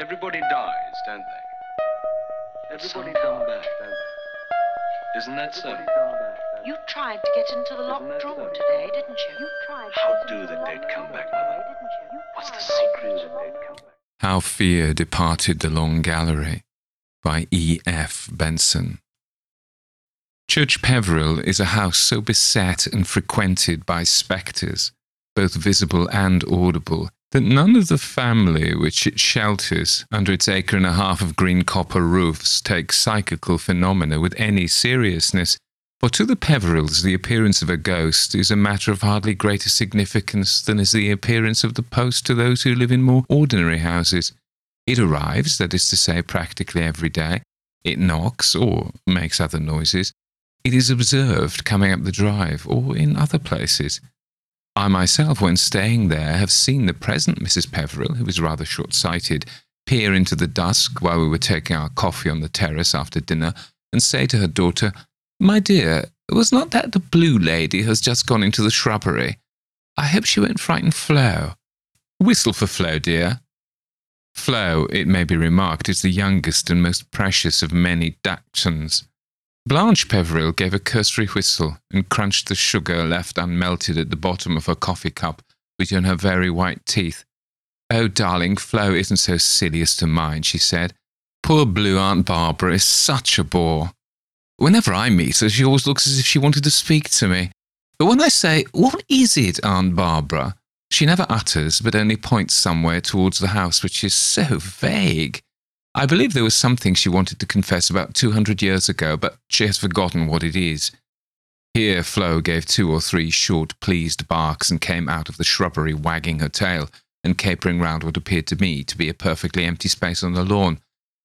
Everybody dies, don't they? Everybody come back, don't they? Isn't that so? You tried to get into the locked room today, didn't you? How do the dead come back, Mother? What's the secret of the dead come back? How Fear Departed the Long Gallery by E. F. Benson. Church Peveril is a house so beset and frequented by spectres, both visible and audible, that none of the family which it shelters under its acre and a half of green copper roofs take psychical phenomena with any seriousness, for to the Peverils the appearance of a ghost is a matter of hardly greater significance than is the appearance of the post to those who live in more ordinary houses. It arrives, that is to say, practically every day. It knocks, or makes other noises. It is observed coming up the drive, or in other places. I myself, when staying there, have seen the present Mrs. Peveril, who is rather short-sighted, peer into the dusk while we were taking our coffee on the terrace after dinner, and say to her daughter, "My dear, was not that the blue lady has just gone into the shrubbery? I hope she won't frighten Flo. Whistle for Flo, dear." Flo, it may be remarked, is the youngest and most precious of many dachshunds. Blanche Peveril gave a cursory whistle and crunched the sugar left unmelted at the bottom of her coffee cup between her very white teeth. "Oh, darling, Flo isn't so silly as to mind," she said. "Poor blue Aunt Barbara is such a bore. Whenever I meet her, she always looks as if she wanted to speak to me. But when I say, 'What is it, Aunt Barbara?' she never utters, but only points somewhere towards the house, which is so vague. I believe there was something she wanted to confess about 200 years ago, but she has forgotten what it is." Here Flo gave 2 or 3 short, pleased barks and came out of the shrubbery wagging her tail and capering round what appeared to me to be a perfectly empty space on the lawn.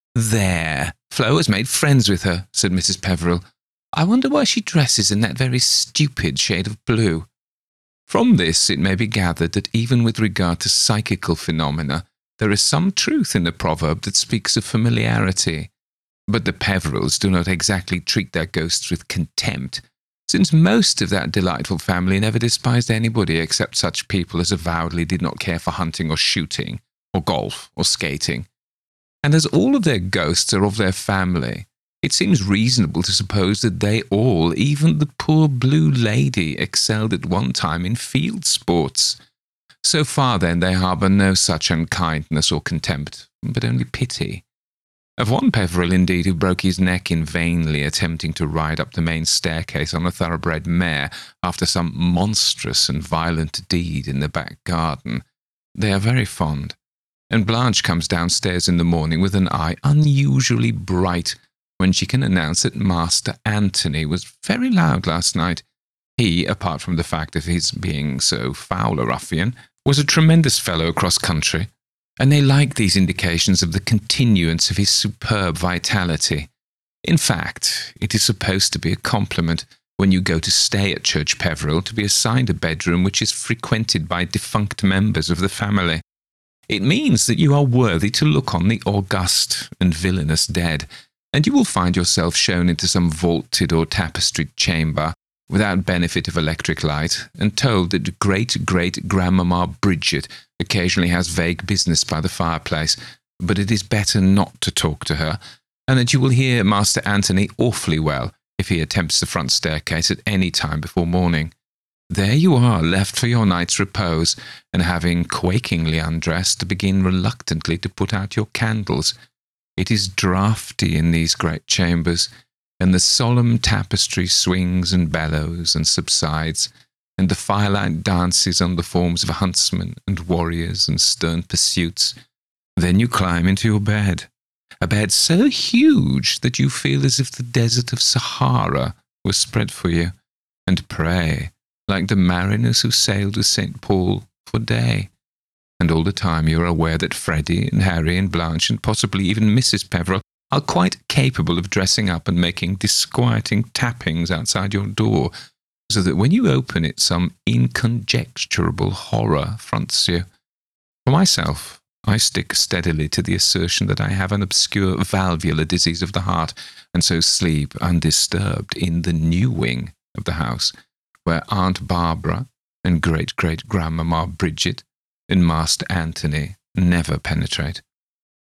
"There, Flo has made friends with her," said Mrs. Peveril. "I wonder why she dresses in that very stupid shade of blue." From this it may be gathered that even with regard to psychical phenomena, there is some truth in the proverb that speaks of familiarity. But the Peverils do not exactly treat their ghosts with contempt, since most of that delightful family never despised anybody except such people as avowedly did not care for hunting or shooting, or golf, or skating. And as all of their ghosts are of their family, it seems reasonable to suppose that they all, even the poor blue lady, excelled at one time in field sports. So far, then, they harbour no such unkindness or contempt, but only pity. Of one Peveril, indeed, who broke his neck in vainly attempting to ride up the main staircase on a thoroughbred mare after some monstrous and violent deed in the back garden, they are very fond. And Blanche comes downstairs in the morning with an eye unusually bright when she can announce that Master Anthony was very loud last night. He, apart from the fact of his being so foul a ruffian, was a tremendous fellow across country, and they like these indications of the continuance of his superb vitality. In fact, it is supposed to be a compliment when you go to stay at Church Peveril to be assigned a bedroom which is frequented by defunct members of the family. It means that you are worthy to look on the august and villainous dead, and you will find yourself shown into some vaulted or tapestried chamber, without benefit of electric light, and told that great-great-grandmamma Bridget occasionally has vague business by the fireplace, but it is better not to talk to her, and that you will hear Master Anthony awfully well if he attempts the front staircase at any time before morning. There you are, left for your night's repose, and having quakingly undressed, to begin reluctantly to put out your candles. It is draughty in these great chambers, and the solemn tapestry swings and bellows and subsides, and the firelight dances on the forms of huntsmen and warriors and stern pursuits. Then you climb into your bed, a bed so huge that you feel as if the desert of Sahara was spread for you, and pray, like the mariners who sailed with St. Paul, for day. And all the time you are aware that Freddie and Harry and Blanche and possibly even Mrs. Peveril are quite capable of dressing up and making disquieting tappings outside your door, so that when you open it some inconjecturable horror fronts you. For myself, I stick steadily to the assertion that I have an obscure valvular disease of the heart, and so sleep undisturbed in the new wing of the house, where Aunt Barbara and great-great-grandmamma Bridget and Master Anthony never penetrate.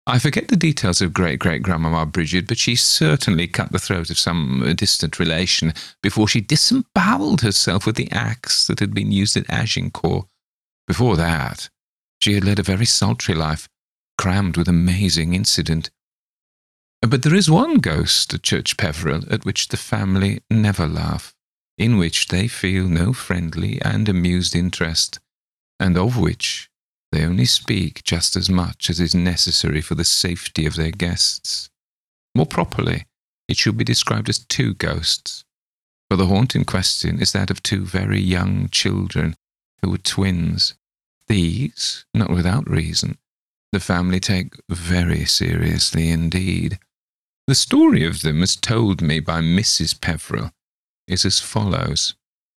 I forget the details of great-great-grandmama Bridget, but she certainly cut the throat of some distant relation before she disembowelled herself with the axe that had been used at Agincourt. Before that, she had led a very sultry life, crammed with amazing incident. But there is one ghost at Church Peveril at which the family never laugh, in which they feel no friendly and amused interest, and of which they only speak just as much as is necessary for the safety of their guests. More properly, it should be described as two ghosts, for the haunt in question is that of two very young children who were twins. These, not without reason, the family take very seriously indeed. The story of them, as told me by Mrs. Peveril, is as follows.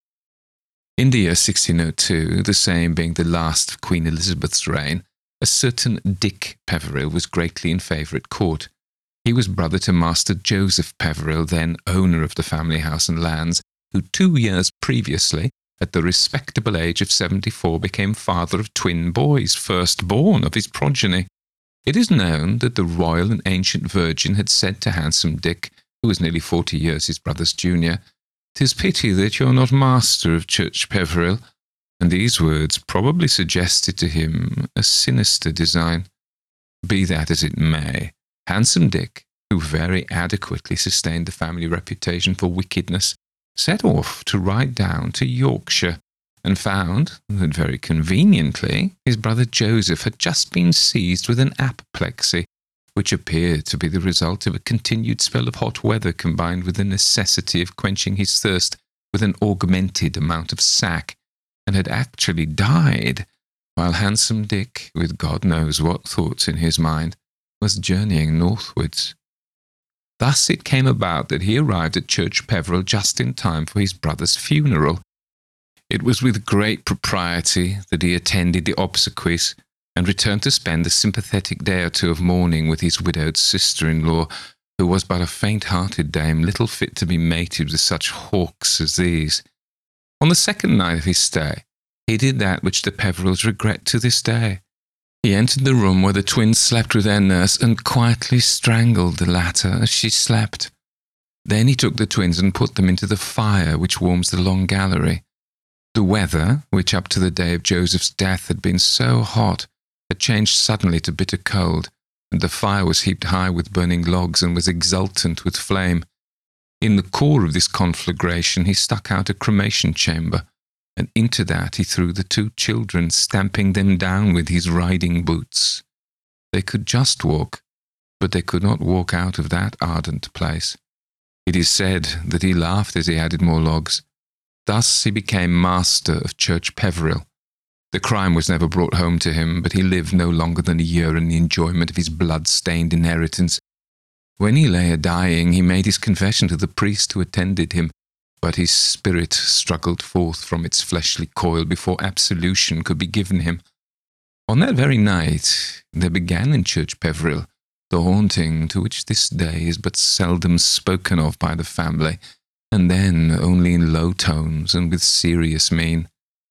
In the year 1602, the same being the last of Queen Elizabeth's reign, a certain Dick Peveril was greatly in favour at court. He was brother to Master Joseph Peveril, then owner of the family house and lands, who 2 years previously, at the respectable age of 74, became father of twin boys, firstborn of his progeny. It is known that the royal and ancient Virgin had said to handsome Dick, who was nearly 40 years his brother's junior, "'Tis pity that you're not master of Church Peveril," and these words probably suggested to him a sinister design. Be that as it may, handsome Dick, who very adequately sustained the family reputation for wickedness, set off to ride down to Yorkshire, and found that very conveniently his brother Joseph had just been seized with an apoplexy, which appeared to be the result of a continued spell of hot weather combined with the necessity of quenching his thirst with an augmented amount of sack, and had actually died, while handsome Dick, with God knows what thoughts in his mind, was journeying northwards. Thus it came about that he arrived at Church Peveril just in time for his brother's funeral. It was with great propriety that he attended the obsequies, and returned to spend a sympathetic day or two of mourning with his widowed sister-in-law, who was but a faint-hearted dame, little fit to be mated with such hawks as these. On the second night of his stay, he did that which the Peverils regret to this day. He entered the room where the twins slept with their nurse, and quietly strangled the latter as she slept. Then he took the twins and put them into the fire which warms the long gallery. The weather, which up to the day of Joseph's death had been so hot, had changed suddenly to bitter cold, and the fire was heaped high with burning logs and was exultant with flame. In the core of this conflagration he stuck out a cremation chamber, and into that he threw the two children, stamping them down with his riding boots. They could just walk, but they could not walk out of that ardent place. It is said that he laughed as he added more logs. Thus he became master of Church Peveril. The crime was never brought home to him, but he lived no longer than a year in the enjoyment of his blood-stained inheritance. When he lay a-dying, he made his confession to the priest who attended him, but his spirit struggled forth from its fleshly coil before absolution could be given him. On that very night, there began in Church Peveril the haunting to which this day is but seldom spoken of by the family, and then only in low tones and with serious mien.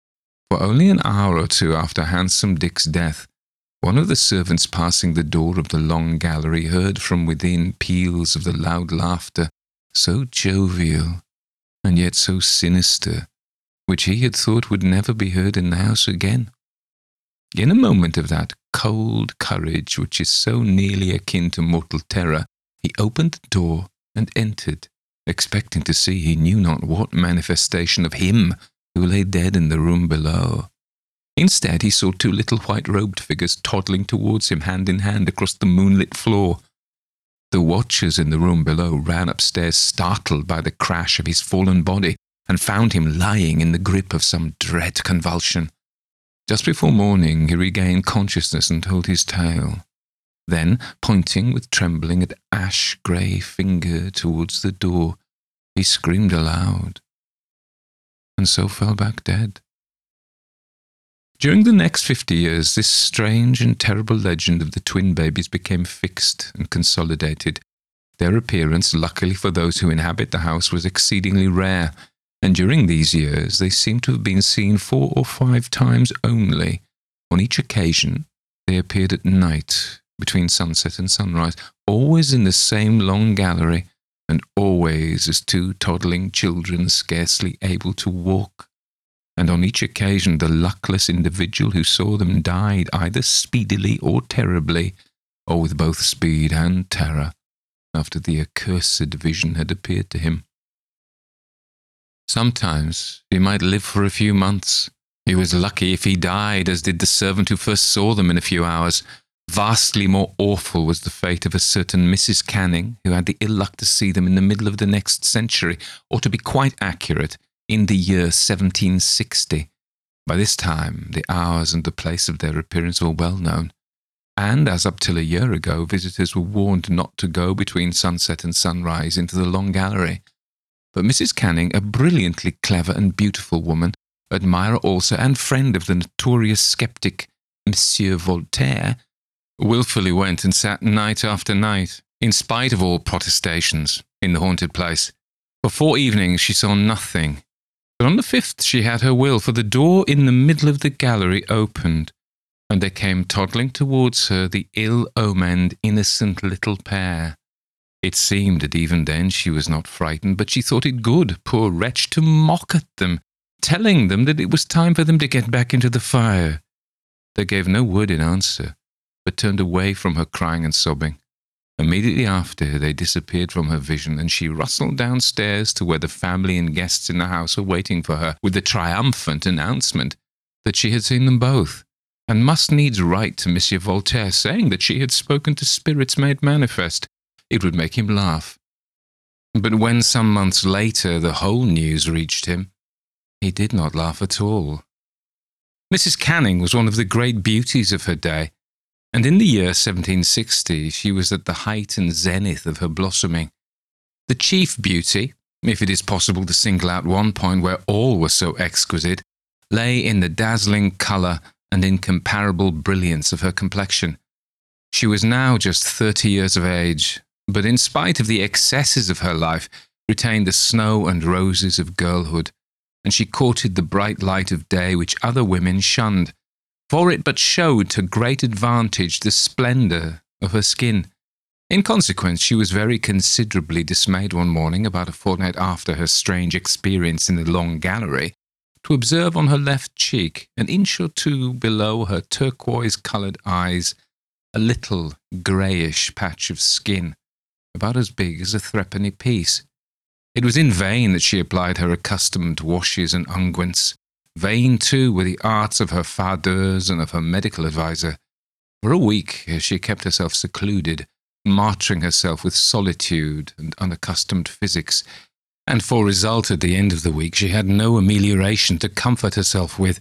For only an hour or two after handsome Dick's death, one of the servants passing the door of the long gallery heard from within peals of the loud laughter, so jovial and yet so sinister, which he had thought would never be heard in the house again. In a moment of that cold courage which is so nearly akin to mortal terror, he opened the door and entered, expecting to see he knew not what manifestation of him who lay dead in the room below. Instead, he saw two little white-robed figures toddling towards him hand in hand across the moonlit floor. The watchers in the room below ran upstairs startled by the crash of his fallen body, and found him lying in the grip of some dread convulsion. Just before morning he regained consciousness and told his tale. Then, pointing with trembling and ash-grey finger towards the door, he screamed aloud, and so fell back dead. During the next 50 years, this strange and terrible legend of the twin babies became fixed and consolidated. Their appearance, luckily for those who inhabit the house, was exceedingly rare, and during these years they seem to have been seen 4 or 5 times only. On each occasion they appeared at night, between sunset and sunrise, always in the same long gallery, and always as two toddling children scarcely able to walk. And on each occasion the luckless individual who saw them died either speedily or terribly, or with both speed and terror, after the accursed vision had appeared to him. Sometimes he might live for a few months. He was lucky if he died, as did the servant who first saw them in a few hours. Vastly more awful was the fate of a certain Mrs. Canning, who had the ill luck to see them in the middle of the next century, or to be quite accurate, in the year 1760. By this time, the hours and the place of their appearance were well known, and as up till a year ago, visitors were warned not to go between sunset and sunrise into the long gallery. But Mrs. Canning, a brilliantly clever and beautiful woman, admirer also and friend of the notorious sceptic Monsieur Voltaire, wilfully went and sat night after night, in spite of all protestations, in the haunted place. For 4 evenings she saw nothing, but on the 5th she had her will, for the door in the middle of the gallery opened, and there came toddling towards her the ill-omened, innocent little pair. It seemed that even then she was not frightened, but she thought it good, poor wretch, to mock at them, telling them that it was time for them to get back into the fire. They gave no word in answer, but turned away from her crying and sobbing. Immediately after, they disappeared from her vision, and she rustled downstairs to where the family and guests in the house were waiting for her, with the triumphant announcement that she had seen them both, and must needs write to Monsieur Voltaire, saying that she had spoken to spirits made manifest. It would make him laugh. But when some months later the whole news reached him, he did not laugh at all. Mrs. Canning was one of the great beauties of her day, and in the year 1760 she was at the height and zenith of her blossoming. The chief beauty, if it is possible to single out one point where all were so exquisite, lay in the dazzling colour and incomparable brilliance of her complexion. She was now just 30 years of age, but in spite of the excesses of her life, retained the snow and roses of girlhood, and she courted the bright light of day which other women shunned, for it but showed to great advantage the splendour of her skin. In consequence, she was very considerably dismayed one morning, about a fortnight after her strange experience in the long gallery, to observe on her left cheek, an inch or two below her turquoise-coloured eyes, a little greyish patch of skin, about as big as a threepenny piece. It was in vain that she applied her accustomed washes and unguents. Vain, too, were the arts of her fardeuse and of her medical adviser. For a week she kept herself secluded, martyring herself with solitude and unaccustomed physics, and for result at the end of the week she had no amelioration to comfort herself with.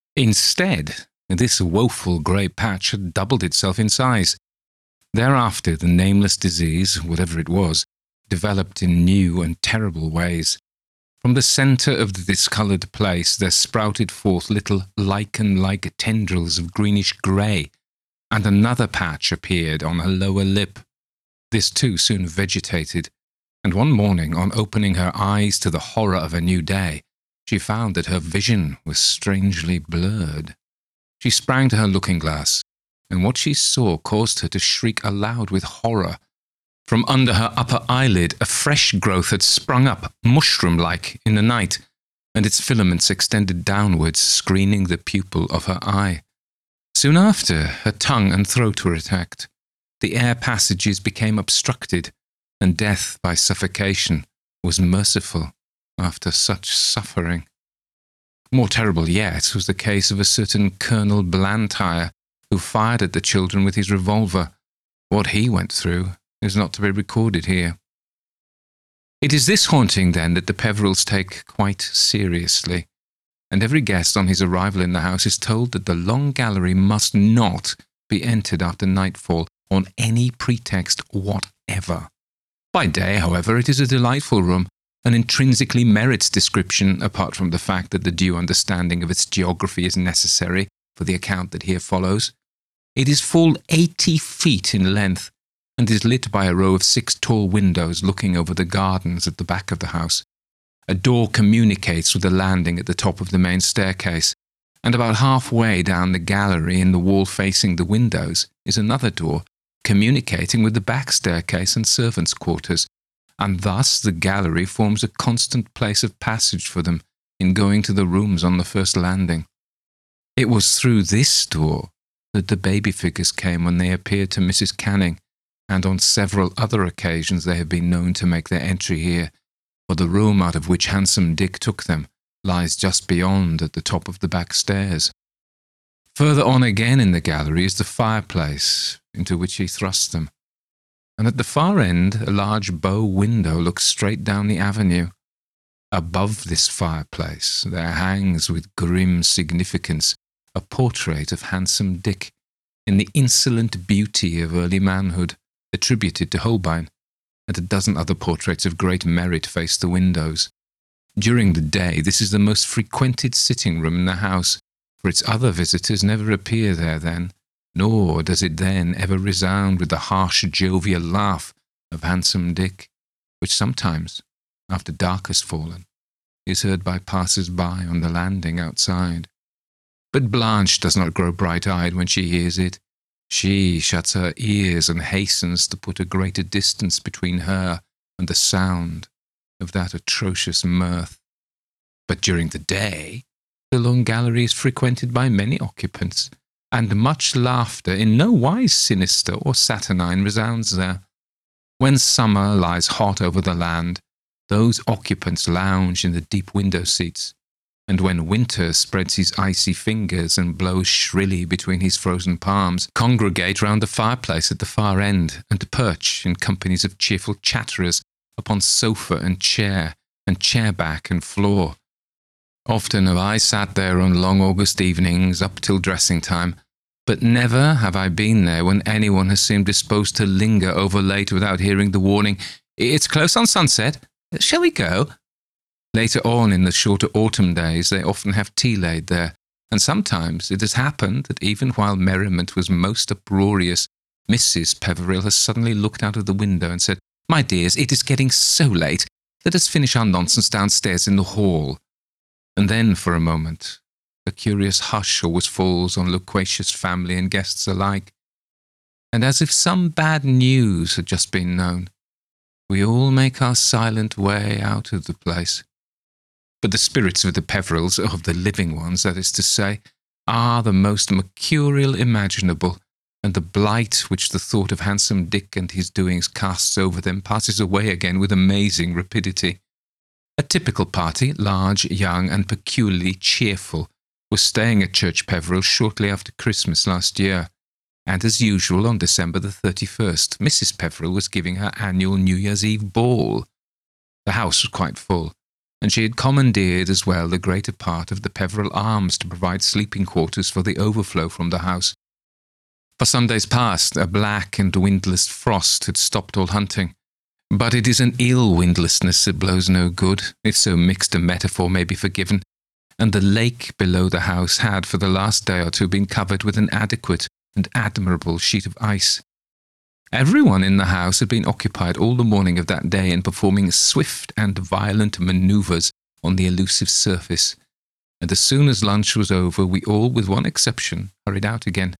Instead, this woeful grey patch had doubled itself in size. Thereafter the nameless disease, whatever it was, developed in new and terrible ways. From the centre of the discoloured place there sprouted forth little lichen-like tendrils of greenish-grey, and another patch appeared on her lower lip. This too soon vegetated, and one morning, on opening her eyes to the horror of a new day, she found that her vision was strangely blurred. She sprang to her looking-glass, and what she saw caused her to shriek aloud with horror. From under her upper eyelid a fresh growth had sprung up, mushroom-like, in the night, and its filaments extended downwards, screening the pupil of her eye. Soon after, her tongue and throat were attacked. The air passages became obstructed, and death by suffocation was merciful after such suffering. More terrible yet was the case of a certain Colonel Blantyre, who fired at the children with his revolver. What he went through is not to be recorded here. It is this haunting, then, that the Peverils take quite seriously, and every guest on his arrival in the house is told that the long gallery must not be entered after nightfall on any pretext whatever. By day, however, it is a delightful room, and intrinsically merits description, apart from the fact that the due understanding of its geography is necessary for the account that here follows. It is full 80 feet in length, and is lit by a row of 6 tall windows looking over the gardens at the back of the house. A door communicates with the landing at the top of the main staircase, and about halfway down the gallery in the wall facing the windows is another door, communicating with the back staircase and servants' quarters, and thus the gallery forms a constant place of passage for them in going to the rooms on the first landing. It was through this door that the baby figures came when they appeared to Mrs. Canning, and on several other occasions they have been known to make their entry here, for the room out of which Handsome Dick took them lies just beyond at the top of the back stairs. Further on again in the gallery is the fireplace, into which he thrust them, and at the far end a large bow window looks straight down the avenue. Above this fireplace there hangs with grim significance a portrait of Handsome Dick, in the insolent beauty of early manhood, attributed to Holbein, and a dozen other portraits of great merit face the windows. During the day this is the most frequented sitting room in the house, for its other visitors never appear there then, nor does it then ever resound with the harsh jovial laugh of Handsome Dick, which sometimes, after dark has fallen, is heard by passers-by on the landing outside. But Blanche does not grow bright-eyed when she hears it. She shuts her ears and hastens to put a greater distance between her and the sound of that atrocious mirth. But during the day, the long gallery is frequented by many occupants, and much laughter, in no wise sinister or saturnine, resounds there. When summer lies hot over the land, those occupants lounge in the deep window seats, and when winter spreads his icy fingers and blows shrilly between his frozen palms, congregate round the fireplace at the far end, and perch in companies of cheerful chatterers upon sofa and chair back and floor. Often have I sat there on long August evenings up till dressing time, but never have I been there when anyone has seemed disposed to linger over late without hearing the warning, "It's close on sunset. Shall we go?" Later on in the shorter autumn days they often have tea laid there, and sometimes it has happened that even while merriment was most uproarious, Mrs. Peveril has suddenly looked out of the window and said, "My dears, it is getting so late. Let us finish our nonsense downstairs in the hall." And then, for a moment, a curious hush always falls on loquacious family and guests alike, and as if some bad news had just been known, we all make our silent way out of the place. But the spirits of the Peverils, of the living ones, that is to say, are the most mercurial imaginable, and the blight which the thought of Handsome Dick and his doings casts over them passes away again with amazing rapidity. A typical party, large, young, and peculiarly cheerful, was staying at Church Peveril shortly after Christmas last year, and as usual on December the 31st, Mrs. Peveril was giving her annual New Year's Eve ball. The house was quite full, and she had commandeered as well the greater part of the Peveril Arms to provide sleeping quarters for the overflow from the house. For some days past, a black and windless frost had stopped all hunting, but it is an ill windlessness that blows no good, if so mixed a metaphor may be forgiven, and the lake below the house had for the last day or two been covered with an adequate and admirable sheet of ice. Everyone in the house had been occupied all the morning of that day in performing swift and violent manoeuvres on the elusive surface, and as soon as lunch was over we all, with one exception, hurried out again.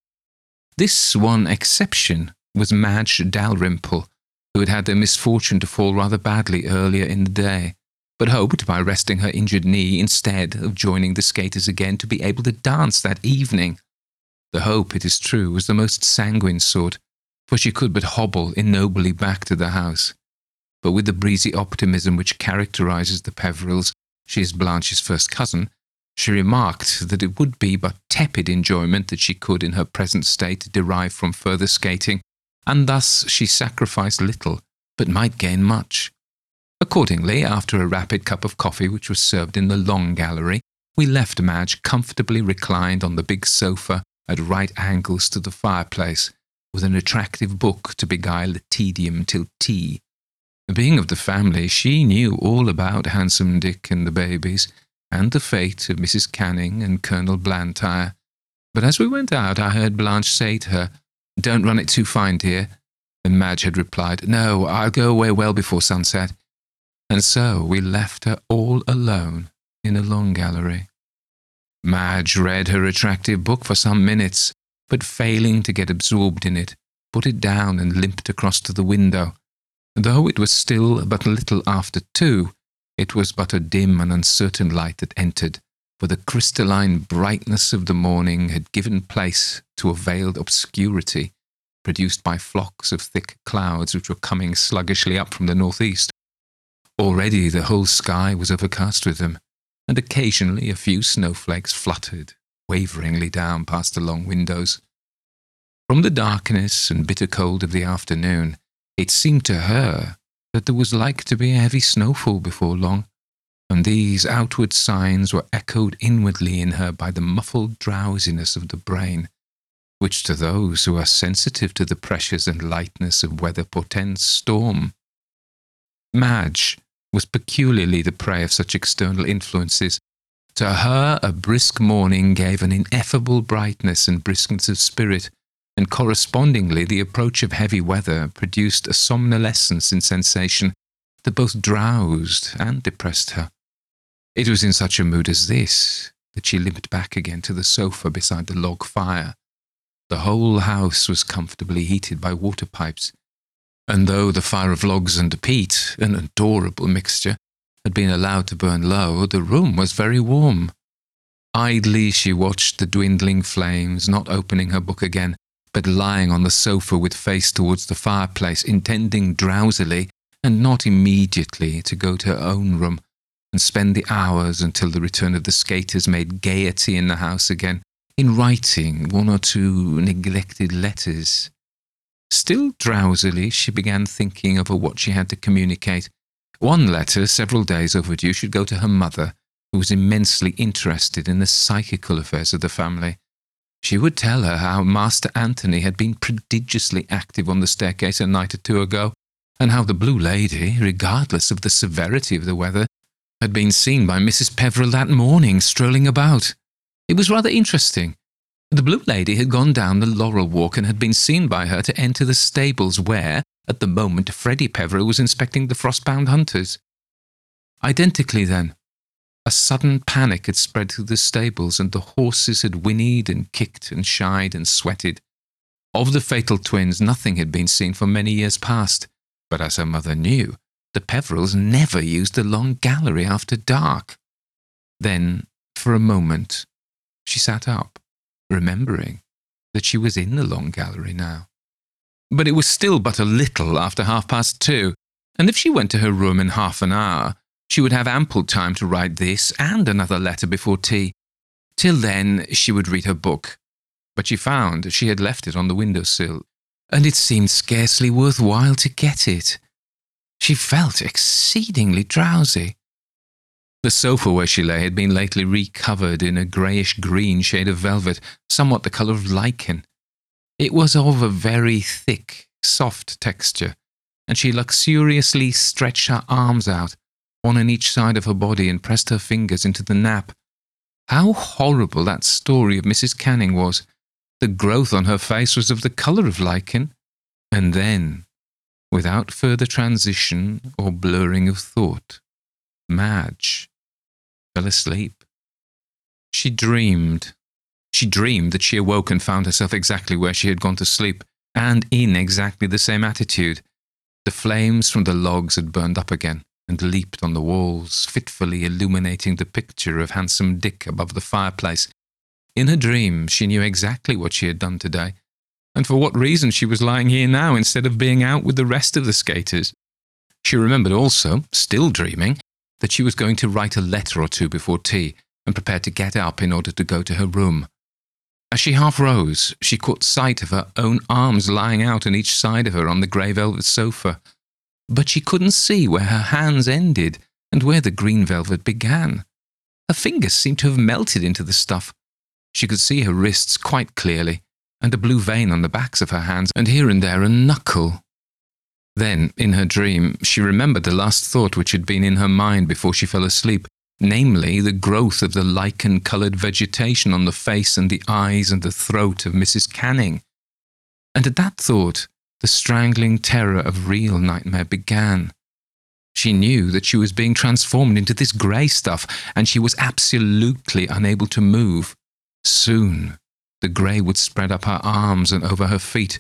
This one exception was Madge Dalrymple, who had had the misfortune to fall rather badly earlier in the day, but hoped, by resting her injured knee instead of joining the skaters again, to be able to dance that evening. The hope, it is true, was the most sanguine sort, for she could but hobble ignobly back to the house. But with the breezy optimism which characterizes the Peverils, she is Blanche's first cousin, she remarked that it would be but tepid enjoyment that she could, in her present state, derive from further skating, and thus she sacrificed little, but might gain much. Accordingly, after a rapid cup of coffee which was served in the long gallery, we left Madge comfortably reclined on the big sofa at right angles to the fireplace, with an attractive book to beguile the tedium till tea. Being of the family, she knew all about Handsome Dick and the babies, and the fate of Mrs. Canning and Colonel Blantyre. But as we went out, I heard Blanche say to her, "Don't run it too fine, dear." And Madge had replied, "No, I'll go away well before sunset." And so we left her all alone in the long gallery. Madge read her attractive book for some minutes, but failing to get absorbed in it, put it down and limped across to the window. Though it was still but a little after 2, it was but a dim and uncertain light that entered, for the crystalline brightness of the morning had given place to a veiled obscurity, produced by flocks of thick clouds which were coming sluggishly up from the northeast. Already the whole sky was overcast with them, and occasionally a few snowflakes fluttered waveringly down past the long windows. From the darkness and bitter cold of the afternoon, it seemed to her that there was like to be a heavy snowfall before long, and these outward signs were echoed inwardly in her by the muffled drowsiness of the brain, which to those who are sensitive to the pressures and lightness of weather portends storm. Madge was peculiarly the prey of such external influences. To her a brisk morning gave an ineffable brightness and briskness of spirit, and correspondingly the approach of heavy weather produced a somnolescence in sensation that both drowsed and depressed her. It was in such a mood as this that she limped back again to the sofa beside the log fire. The whole house was comfortably heated by water pipes, and though the fire of logs and peat, an adorable mixture, had been allowed to burn low, the room was very warm. Idly she watched the dwindling flames, not opening her book again, but lying on the sofa with face towards the fireplace, intending drowsily, and not immediately, to go to her own room and spend the hours until the return of the skaters made gaiety in the house again, in writing 1 or 2 neglected letters. Still drowsily, she began thinking over what she had to communicate. One letter, several days overdue, should go to her mother, who was immensely interested in the psychical affairs of the family. She would tell her how Master Anthony had been prodigiously active on the staircase a night or 2 ago, and how the Blue Lady, regardless of the severity of the weather, had been seen by Mrs. Peveril that morning strolling about. It was rather interesting. The Blue Lady had gone down the laurel walk and had been seen by her to enter the stables where, at the moment, Freddie Peveril was inspecting the frost-bound hunters. Identically then, a sudden panic had spread through the stables, and the horses had whinnied and kicked and shied and sweated. Of the fatal twins, nothing had been seen for many years past, but as her mother knew, the Peverils never used the long gallery after dark. Then, for a moment, she sat up, remembering that she was in the long gallery now. But it was still but a little after 2:30, and if she went to her room in half an hour, she would have ample time to write this and another letter before tea. Till then, she would read her book. But she found she had left it on the window-sill, and it seemed scarcely worth while to get it. She felt exceedingly drowsy. The sofa where she lay had been lately recovered in a greyish-green shade of velvet, somewhat the colour of lichen. It was of a very thick, soft texture, and she luxuriously stretched her arms out, one on each side of her body, and pressed her fingers into the nap. How horrible that story of Mrs. Canning was! The growth on her face was of the colour of lichen. And then, without further transition or blurring of thought, Madge fell asleep. She dreamed that she awoke and found herself exactly where she had gone to sleep, and in exactly the same attitude. The flames from the logs had burned up again, and leaped on the walls, fitfully illuminating the picture of handsome Dick above the fireplace. In her dream, she knew exactly what she had done today, and for what reason she was lying here now instead of being out with the rest of the skaters. She remembered also, still dreaming, that she was going to write a letter or 2 before tea, and prepared to get up in order to go to her room. As she half rose, she caught sight of her own arms lying out on each side of her on the grey velvet sofa, but she couldn't see where her hands ended and where the green velvet began. Her fingers seemed to have melted into the stuff. She could see her wrists quite clearly, and a blue vein on the backs of her hands, and here and there a knuckle. Then, in her dream, she remembered the last thought which had been in her mind before she fell asleep, namely the growth of the lichen-coloured vegetation on the face and the eyes and the throat of Mrs. Canning. And at that thought, the strangling terror of real nightmare began. She knew that she was being transformed into this grey stuff, and she was absolutely unable to move. Soon, the grey would spread up her arms and over her feet,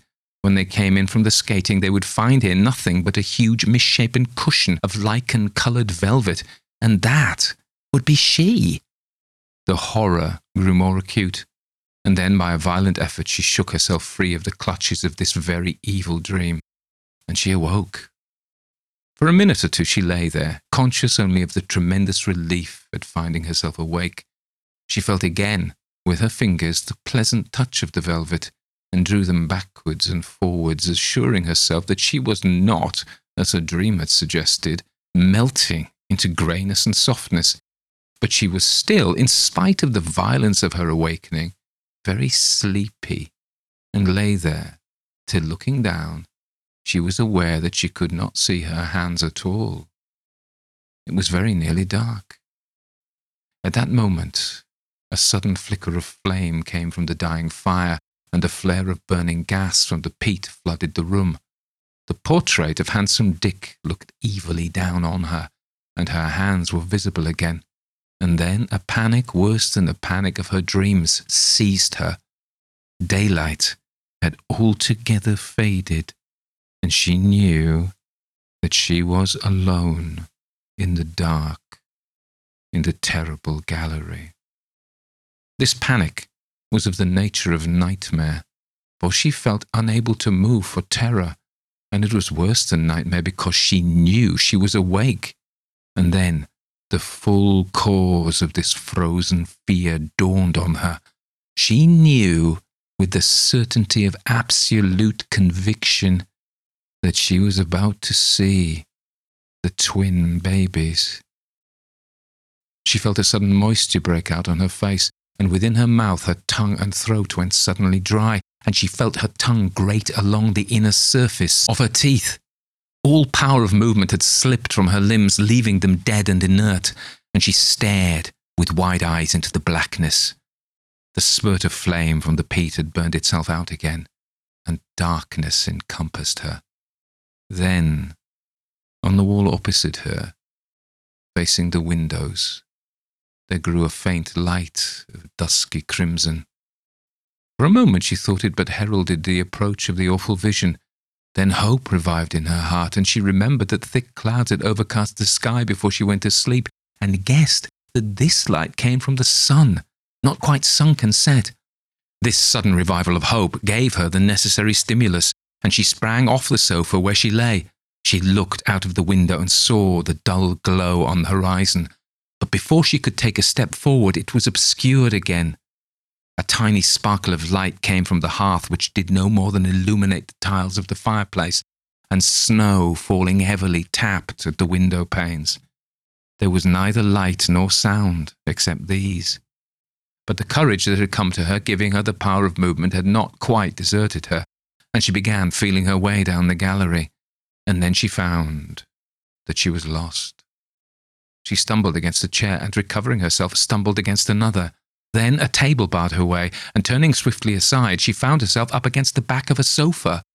When they came in from the skating, they would find here nothing but a huge misshapen cushion of lichen-coloured velvet, and that would be she. The horror grew more acute, and then by a violent effort she shook herself free of the clutches of this very evil dream, and she awoke. For a minute or two she lay there, conscious only of the tremendous relief at finding herself awake. She felt again, with her fingers, the pleasant touch of the velvet, and drew them backwards and forwards, assuring herself that she was not, as her dream had suggested, melting into greyness and softness, but she was still, in spite of the violence of her awakening, very sleepy, and lay there, till looking down, she was aware that she could not see her hands at all. It was very nearly dark. At that moment, a sudden flicker of flame came from the dying fire, and a flare of burning gas from the peat flooded the room. The portrait of handsome Dick looked evilly down on her, and her hands were visible again. And then a panic worse than the panic of her dreams seized her. Daylight had altogether faded, and she knew that she was alone in the dark, in the terrible gallery. This panic was of the nature of nightmare, for she felt unable to move for terror, and it was worse than nightmare because she knew she was awake. And then the full cause of this frozen fear dawned on her. She knew with the certainty of absolute conviction that she was about to see the twin babies. She felt a sudden moisture break out on her face, and within her mouth her tongue and throat went suddenly dry, and she felt her tongue grate along the inner surface of her teeth. All power of movement had slipped from her limbs, leaving them dead and inert, and she stared with wide eyes into the blackness. The spurt of flame from the peat had burned itself out again, and darkness encompassed her. Then, on the wall opposite her, facing the windows, there grew a faint light of dusky crimson. For a moment she thought it but heralded the approach of the awful vision. Then hope revived in her heart, and she remembered that thick clouds had overcast the sky before she went to sleep, and guessed that this light came from the sun, not quite sunk and set. This sudden revival of hope gave her the necessary stimulus, and she sprang off the sofa where she lay. She looked out of the window and saw the dull glow on the horizon, but before she could take a step forward, it was obscured again. A tiny sparkle of light came from the hearth, which did no more than illuminate the tiles of the fireplace, and snow falling heavily tapped at the window panes. There was neither light nor sound except these. But the courage that had come to her, giving her the power of movement, had not quite deserted her, and she began feeling her way down the gallery. And then she found that she was lost. She stumbled against a chair, and recovering herself, stumbled against another. Then a table barred her way, and turning swiftly aside, she found herself up against the back of a sofa.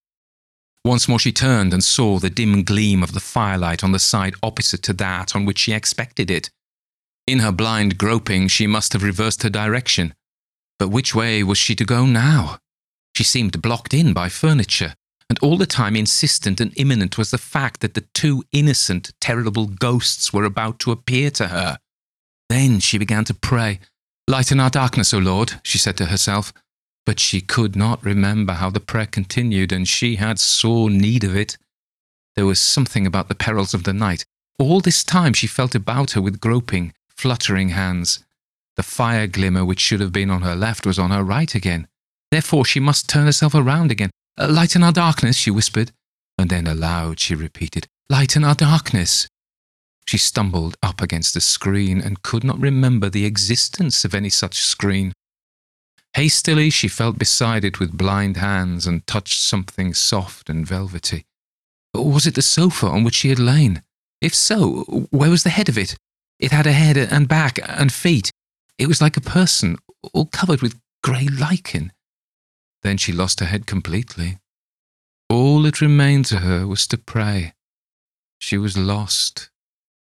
Once more she turned and saw the dim gleam of the firelight on the side opposite to that on which she expected it. In her blind groping, she must have reversed her direction. But which way was she to go now? She seemed blocked in by furniture, and all the time insistent and imminent was the fact that the two innocent, terrible ghosts were about to appear to her. Then she began to pray. "Lighten our darkness, O Lord," she said to herself. But she could not remember how the prayer continued, and she had sore need of it. There was something about the perils of the night. All this time she felt about her with groping, fluttering hands. The fire glimmer which should have been on her left was on her right again. Therefore she must turn herself around again. "Lighten our darkness," she whispered, and then aloud she repeated, "Lighten our darkness." She stumbled up against the screen and could not remember the existence of any such screen. Hastily she felt beside it with blind hands and touched something soft and velvety. Was it the sofa on which she had lain? If so, where was the head of it? It had a head and back and feet. It was like a person, all covered with grey lichen. Then she lost her head completely. All that remained to her was to pray. She was lost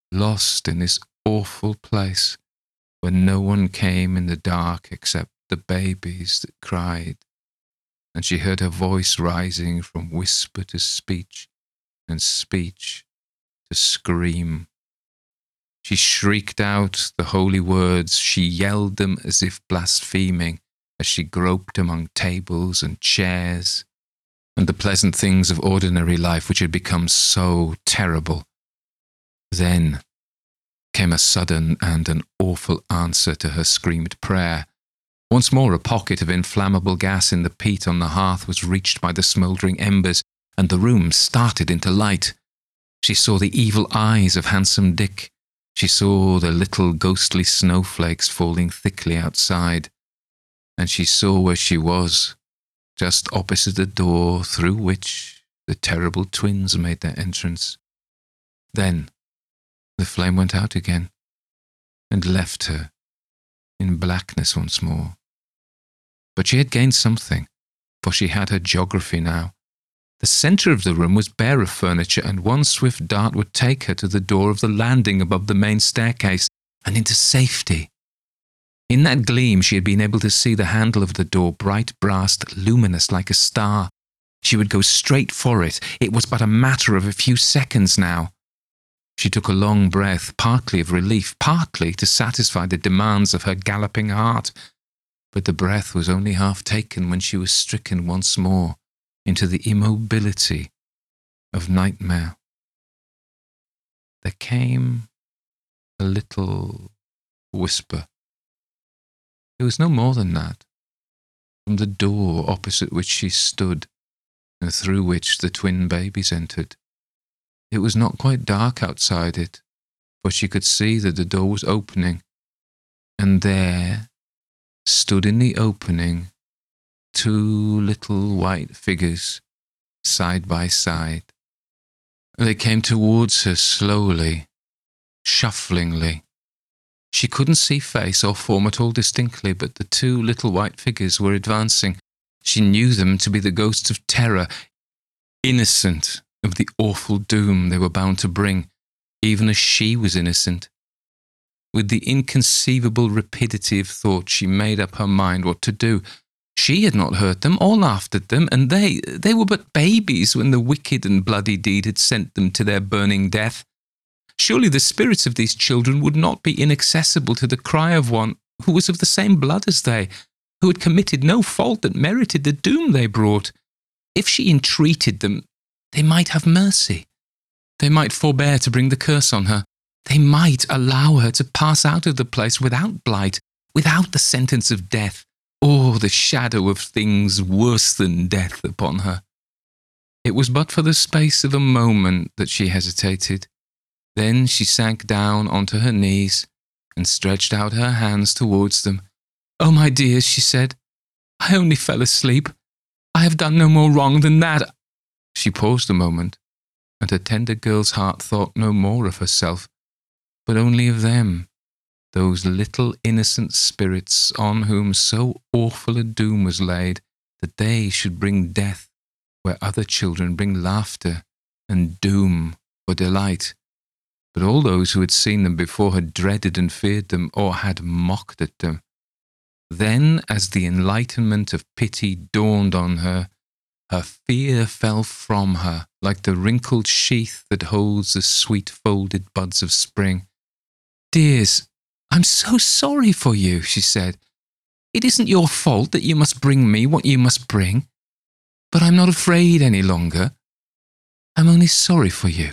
in this awful place where no one came in the dark except the babies that cried, and she heard her voice rising from whisper to speech, and speech to scream. She shrieked out the holy words, she yelled them as if blaspheming, as she groped among tables and chairs, and the pleasant things of ordinary life which had become so terrible. Then came a sudden and an awful answer to her screamed prayer. Once more a pocket of inflammable gas in the peat on the hearth was reached by the smouldering embers, and the room started into light. She saw the evil eyes of handsome Dick. She saw the little ghostly snowflakes falling thickly outside, and she saw where she was, just opposite the door through which the terrible twins made their entrance. Then the flame went out again, and left her in blackness once more. But she had gained something, for she had her geography now. The centre of the room was bare of furniture, and one swift dart would take her to the door of the landing above the main staircase, and into safety. In that gleam she had been able to see the handle of the door, bright brassed, luminous like a star. She would go straight for it. It was but a matter of a few seconds now. She took a long breath, partly of relief, partly to satisfy the demands of her galloping heart. But the breath was only half taken when she was stricken once more into the immobility of nightmare. There came a little whisper. It was no more than that, from the door opposite which she stood, and through which the twin babies entered. It was not quite dark outside it, for she could see that the door was opening, and there stood in the opening 2 little white figures, side by side. They came towards her slowly, shufflingly. She couldn't see face or form at all distinctly, but the 2 little white figures were advancing. She knew them to be the ghosts of terror, innocent of the awful doom they were bound to bring, even as she was innocent. With the inconceivable rapidity of thought, she made up her mind what to do. She had not hurt them or laughed at them, and they were but babies when the wicked and bloody deed had sent them to their burning death. Surely the spirits of these children would not be inaccessible to the cry of one who was of the same blood as they, who had committed no fault that merited the doom they brought. If she entreated them, they might have mercy. They might forbear to bring the curse on her. They might allow her to pass out of the place without blight, without the sentence of death, or the shadow of things worse than death upon her. It was but for the space of a moment that she hesitated. Then she sank down onto her knees and stretched out her hands towards them. "Oh, my dears," she said, "I only fell asleep. I have done no more wrong than that." She paused a moment, and her tender girl's heart thought no more of herself, but only of them, those little innocent spirits on whom so awful a doom was laid, that they should bring death where other children bring laughter, and doom or delight. But all those who had seen them before had dreaded and feared them, or had mocked at them. Then, as the enlightenment of pity dawned on her, her fear fell from her like the wrinkled sheath that holds the sweet folded buds of spring. "Dears, I'm so sorry for you," she said. "It isn't your fault that you must bring me what you must bring. But I'm not afraid any longer. I'm only sorry for you.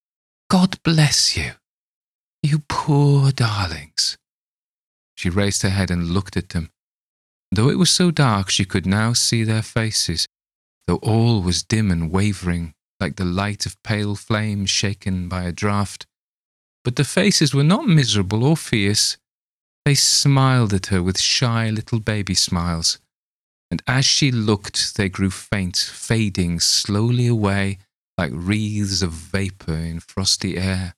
God bless you. You poor darlings." She raised her head and looked at them. Though it was so dark, she could now see their faces, though all was dim and wavering, like the light of pale flames shaken by a draught. But the faces were not miserable or fierce. They smiled at her with shy little baby smiles, and as she looked they grew faint, fading slowly away like wreaths of vapour in frosty air.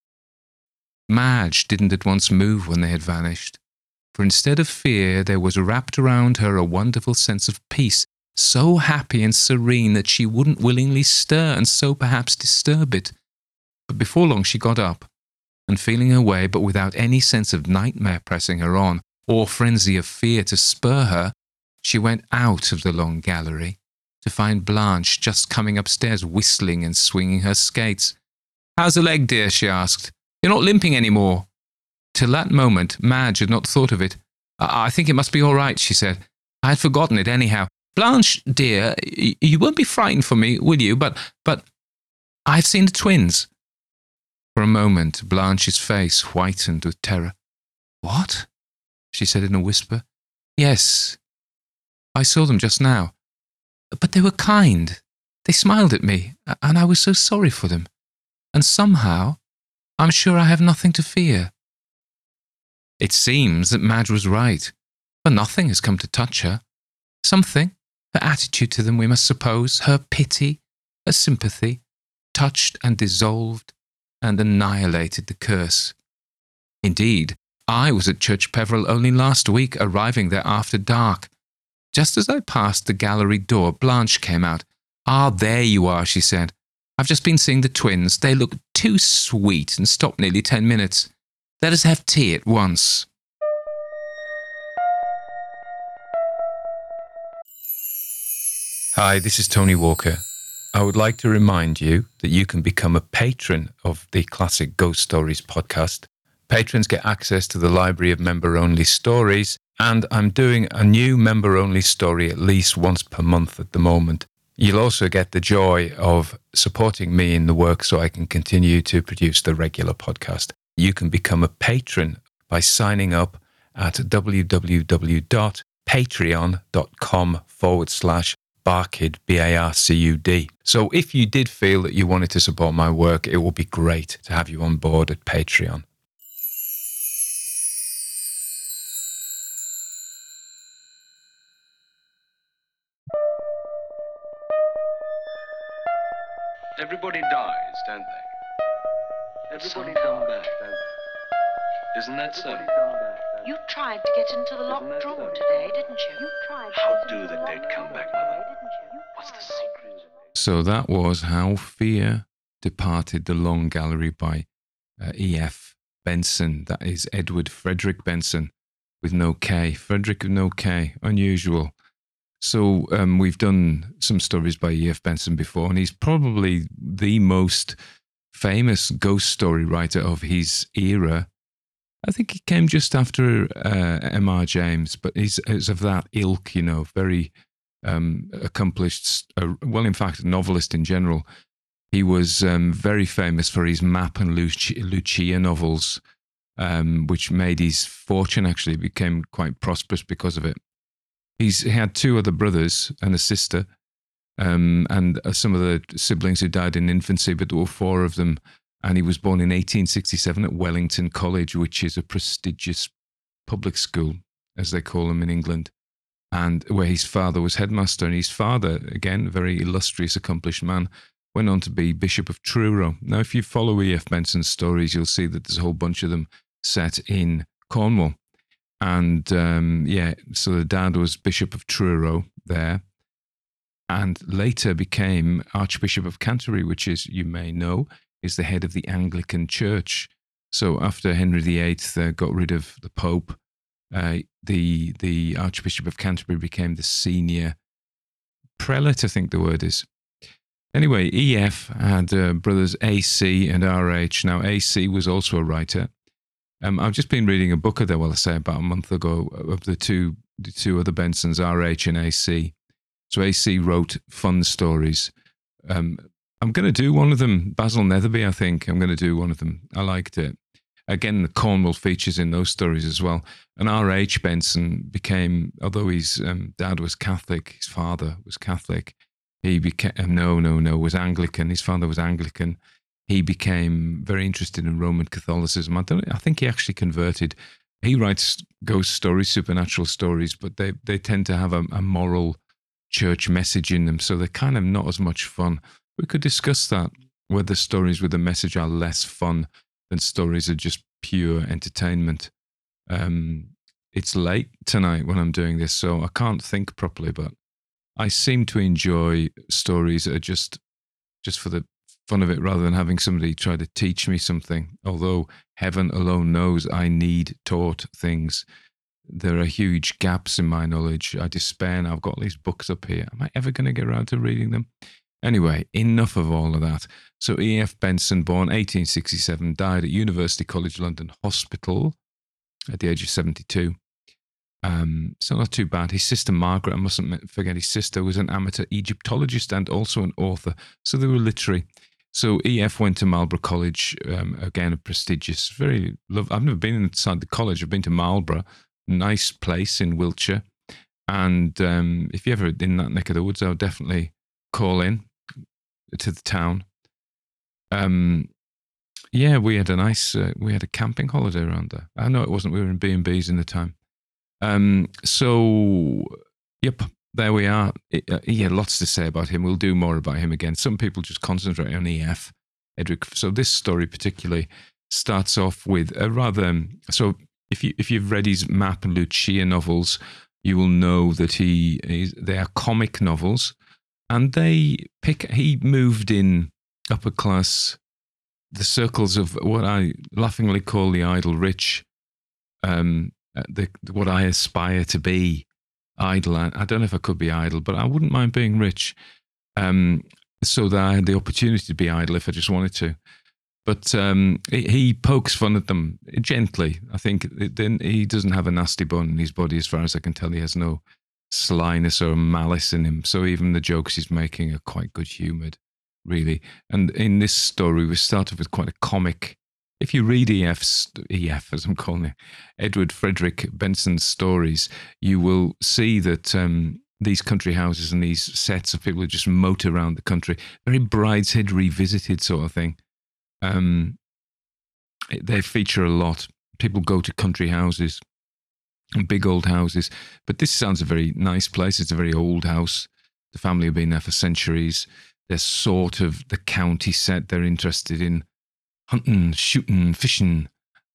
Madge didn't at once move when they had vanished, for instead of fear there was wrapped around her a wonderful sense of peace, so happy and serene that she wouldn't willingly stir, and so perhaps disturb it. But before long she got up, and feeling her way, but without any sense of nightmare pressing her on, or frenzy of fear to spur her, she went out of the long gallery to find Blanche just coming upstairs, whistling and swinging her skates. "How's the leg, dear?" she asked. "You're not limping any more." Till that moment, Madge had not thought of it. I think it must be all right," she said. "I had forgotten it anyhow. Blanche, dear, you won't be frightened for me, will you? But I've seen the twins." For a moment, Blanche's face whitened with terror. "What?" she said in a whisper. "Yes, I saw them just now. But they were kind. They smiled at me, and I was so sorry for them. And somehow, I'm sure I have nothing to fear." It seems that Madge was right, for nothing has come to touch her. Something, her attitude to them, we must suppose, her pity, her sympathy, touched and dissolved and annihilated the curse. Indeed, I was at Church Peveril only last week, arriving there after dark. Just as I passed the gallery door, Blanche came out. "Ah, there you are," she said. "I've just been seeing the twins. They look too sweet and stopped nearly 10 minutes. Let us have tea at once." Hi, this is Tony Walker. I would like to remind you that you can become a patron of the Classic Ghost Stories podcast. Patrons get access to the library of member-only stories, and I'm doing a new member-only story at least once per month at the moment. You'll also get the joy of supporting me in the work so I can continue to produce the regular podcast. You can become a patron by signing up at www.patreon.com/Barcud, BARCUD. So if you did feel that you wanted to support my work, it would be great to have you on board at Patreon. Everybody dies, don't they? Everybody come back, don't they? Isn't that so? You tried to get into the locked room today, didn't you? How do the dead come back, Mother? What's the secret? So that was How Fear Departed the Long Gallery by E.F. Benson. That is Edward Frederick Benson with no K. Frederick with no K. Unusual. So we've done some stories by E.F. Benson before, and he's probably the most famous ghost story writer of his era. I think he came just after M.R. James, but he's of that ilk, very accomplished, well, in fact, a novelist in general. He was very famous for his Map and Lucia novels, which made his fortune, actually, became quite prosperous because of it. He had two other brothers and a sister, and some of the siblings who died in infancy, but there were four of them. And he was born in 1867 at Wellington College, which is a prestigious public school, as they call them in England, and where his father was headmaster. And his father, again, a very illustrious, accomplished man, went on to be Bishop of Truro. Now, if you follow E.F. Benson's stories, you'll see that there's a whole bunch of them set in Cornwall. And so the dad was Bishop of Truro there, and later became Archbishop of Canterbury, which is, you may know, is the head of the Anglican Church. So after Henry VIII got rid of the Pope, the Archbishop of Canterbury became the senior prelate, I think the word is. Anyway, E.F. had brothers A.C. and R.H. Now, A.C. was also a writer. I've just been reading a book of there, about a month ago, of the two other Bensons, R.H. and A.C. So A.C. wrote fun stories. I'm going to do one of them, Basil Netherby, I think. I'm going to do one of them. I liked it. Again, the Cornwall features in those stories as well. And R.H. Benson became, although his dad was Catholic, his father was Catholic, he became, was Anglican. His father was Anglican. He became very interested in Roman Catholicism. I think he actually converted. He writes ghost stories, supernatural stories, but they tend to have a moral church message in them, so they're kind of not as much fun. We could discuss that, whether stories with a message are less fun than stories are just pure entertainment. It's late tonight when I'm doing this, so I can't think properly, but I seem to enjoy stories that are just for the fun of it, rather than having somebody try to teach me something. Although heaven alone knows I need taught things. there are huge gaps in my knowledge. I despair now. I've got all these books up here. Am I ever going to get around to reading them? Anyway, enough of all of that. So E.F. Benson, born 1867, died at University College London Hospital at the age of 72. So not too bad. His sister Margaret, I mustn't forget his sister, was an amateur Egyptologist and also an author. So they were literary. So E.F. went to Marlborough College, again, a prestigious, I've never been inside the college. I've been to Marlborough, nice place in Wiltshire. And if you're ever in that neck of the woods, I would definitely call in to the town. Yeah, we had a camping holiday around there. I know it wasn't, we were in B&Bs in the time. So, yep, there we are. He had lots to say about him. We'll do more about him again. Some people just concentrate on E.F. Edric. So this story particularly starts off with a rather. So if you've read his Map and Lucia novels, you will know that they are comic novels, and he moved in upper class, the circles of what I laughingly call the idle rich. What I aspire to be, idle. I don't know if I could be idle, but I wouldn't mind being rich, so that I had the opportunity to be idle if I just wanted to. But he pokes fun at them gently. I think then he doesn't have a nasty bone in his body, as far as I can tell. He has no slyness or malice in him. So even the jokes he's making are quite good humoured, really. And in this story, we started with quite a comic. If you read E.F. as I'm calling it, Edward Frederick Benson's stories, you will see that these country houses and these sets of people who just motor around the country, very Brideshead Revisited sort of thing. They feature a lot. People go to country houses, big old houses. But this sounds a very nice place. It's a very old house. The family have been there for centuries. They're sort of the county set. They're interested in hunting, shooting, fishing,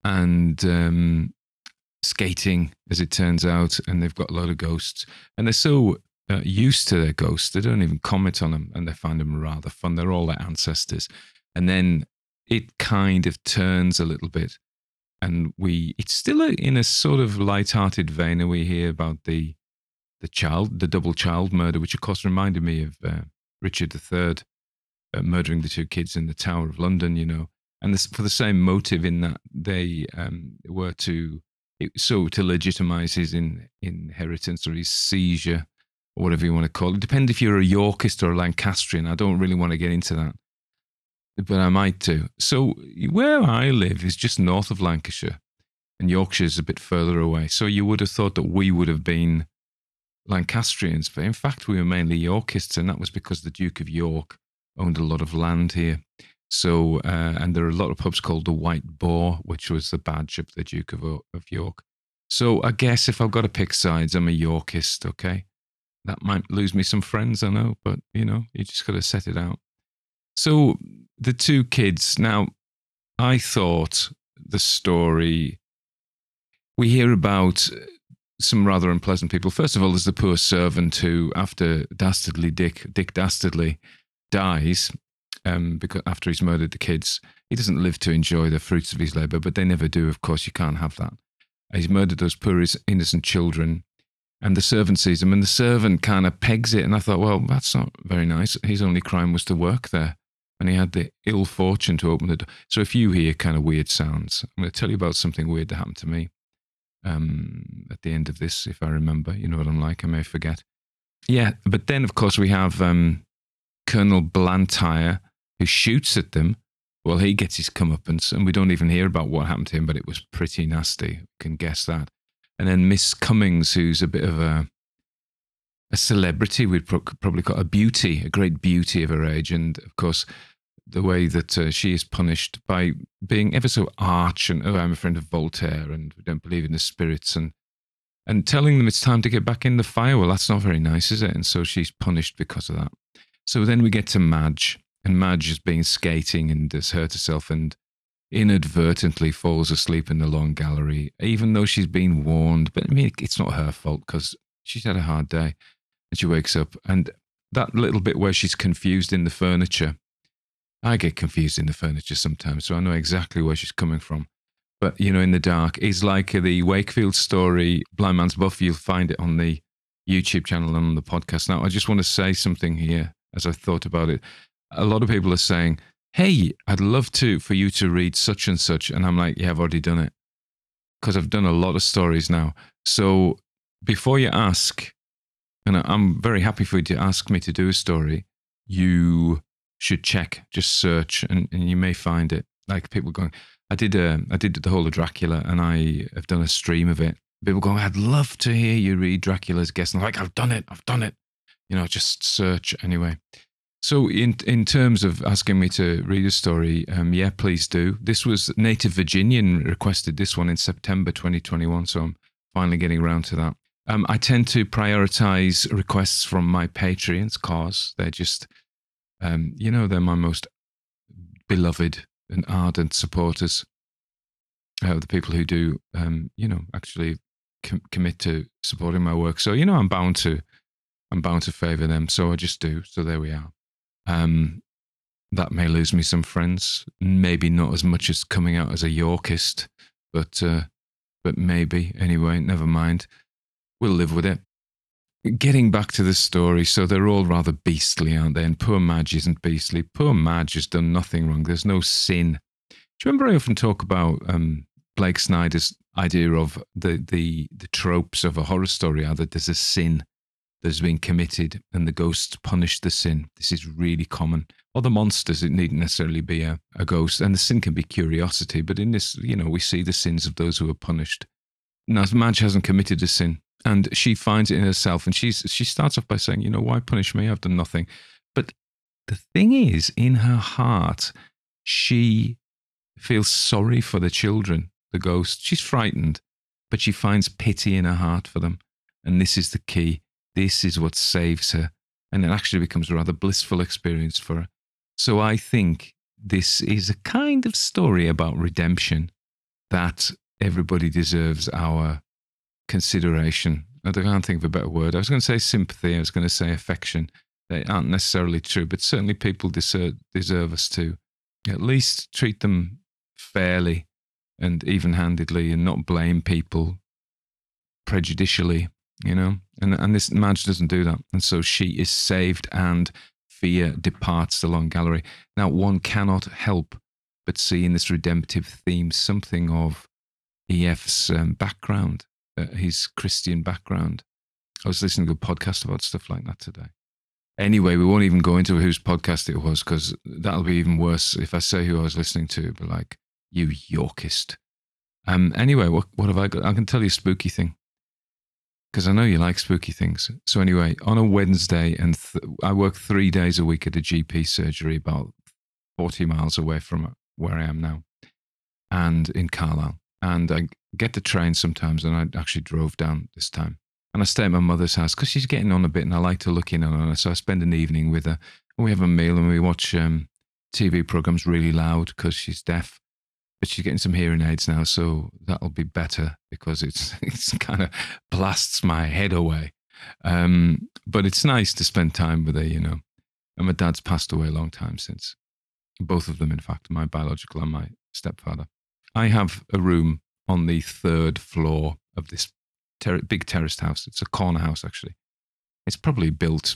and skating, as it turns out. And they've got a lot of ghosts. And they're so used to their ghosts, they don't even comment on them, and they find them rather fun. They're all their ancestors. And then it kind of turns a little bit. And it's still in a sort of light-hearted vein, and we hear about the double child murder, which of course reminded me of Richard III murdering the two kids in the Tower of London, you know. And for the same motive, in that they were to legitimize his inheritance or his seizure, or whatever you want to call it. Depends if you're a Yorkist or a Lancastrian. I don't really want to get into that, but I might do. So where I live is just north of Lancashire, and Yorkshire's a bit further away. So you would have thought that we would have been Lancastrians, but in fact we were mainly Yorkists, and that was because the Duke of York owned a lot of land here. So, and there are a lot of pubs called the White Boar, which was the badge of the Duke of York. So I guess if I've got to pick sides, I'm a Yorkist, okay? That might lose me some friends, I know, but, you know, you just got to set it out. So the two kids, now, I thought the story, we hear about some rather unpleasant people. First of all, there's the poor servant who, after Dick Dastardly dies, because after he's murdered the kids, he doesn't live to enjoy the fruits of his labour, but they never do. Of course, you can't have that. He's murdered those poor innocent children, and the servant sees him, and the servant kind of pegs it. And I thought, well, that's not very nice. His only crime was to work there, and he had the ill fortune to open the door. So if you hear kind of weird sounds, I'm going to tell you about something weird that happened to me at the end of this, if I remember. You know what I'm like, I may forget. Yeah, but then, of course, we have Colonel Blantyre, who shoots at them. Well, he gets his comeuppance, and we don't even hear about what happened to him, but it was pretty nasty. You can guess that. And then Miss Cummings, who's a bit of a celebrity, we'd probably call a beauty, a great beauty of her age. And, of course, the way that she is punished by being ever so arch and, I'm a friend of Voltaire and we don't believe in the spirits, and telling them it's time to get back in the fire. Well, that's not very nice, is it? And so she's punished because of that. So then we get to Madge. And Madge has been skating and has hurt herself and inadvertently falls asleep in the long gallery, even though she's been warned. But I mean, it's not her fault because she's had a hard day. And she wakes up, and that little bit where she's confused in the furniture, I get confused in the furniture sometimes, so I know exactly where she's coming from. but in the dark, is like the Wakefield story, Blind Man's Buff. You'll find it on the YouTube channel and on the podcast. Now, I just want to say something here as I thought about it. A lot of people are saying, hey, I'd love for you to read such and such. And I'm like, yeah, I've already done it because I've done a lot of stories now. So before you ask, and I'm very happy for you to ask me to do a story, you should check, just search, and you may find it. Like people going, I did the whole of Dracula, and I have done a stream of it. People going, I'd love to hear you read Dracula's Guest. And I'm like, I've done it. Just search anyway. So in terms of asking me to read a story, yeah, please do. This was Native Virginian requested this one in September 2021, so I'm finally getting around to that. I tend to prioritize requests from my Patreons because they're just, they're my most beloved and ardent supporters. The people who do, actually commit to supporting my work. So, I'm bound to favor them. So I just do. So there we are. That may lose me some friends. Maybe not as much as coming out as a Yorkist, but maybe anyway. Never mind. We'll live with it. Getting back to the story, so they're all rather beastly, aren't they? And poor Madge isn't beastly. Poor Madge has done nothing wrong. There's no sin. Do you remember I often talk about Blake Snyder's idea of the tropes of a horror story are that there's a sin that's been committed and the ghosts punish the sin. This is really common. Or the monsters, it needn't necessarily be a ghost. And the sin can be curiosity. But in this, we see the sins of those who are punished. Now, Madge hasn't committed a sin. And she finds it in herself. And she starts off by saying, why punish me? I've done nothing. But the thing is, in her heart, she feels sorry for the children, the ghosts. She's frightened, but she finds pity in her heart for them. And this is the key. This is what saves her. And it actually becomes a rather blissful experience for her. So I think this is a kind of story about redemption that everybody deserves our consideration. I can't think of a better word. I was going to say sympathy. I was going to say affection. They aren't necessarily true, but certainly people deserve us to at least treat them fairly and even-handedly and not blame people prejudicially, And this Madge doesn't do that. And so she is saved and fear departs the long gallery. Now, one cannot help but see in this redemptive theme something of EF's background, his Christian background. I was listening to a podcast about stuff like that today. Anyway, we won't even go into whose podcast it was because that'll be even worse if I say who I was listening to. But like, you Yorkist. Anyway, what have I got? I can tell you a spooky thing because I know you like spooky things. So anyway, on a Wednesday, and I work 3 days a week at a GP surgery about 40 miles away from where I am now, and in Carlisle. And I get the train sometimes, and I actually drove down this time. And I stay at my mother's house because she's getting on a bit, and I like to look in on her. So I spend an evening with her. And we have a meal, and we watch TV programs really loud because she's deaf. But she's getting some hearing aids now, so that'll be better because it's kind of blasts my head away. But it's nice to spend time with her, And my dad's passed away a long time since. Both of them, in fact, my biological and my stepfather. I have a room on the 3rd floor of this big terraced house. It's a corner house, actually. It's probably built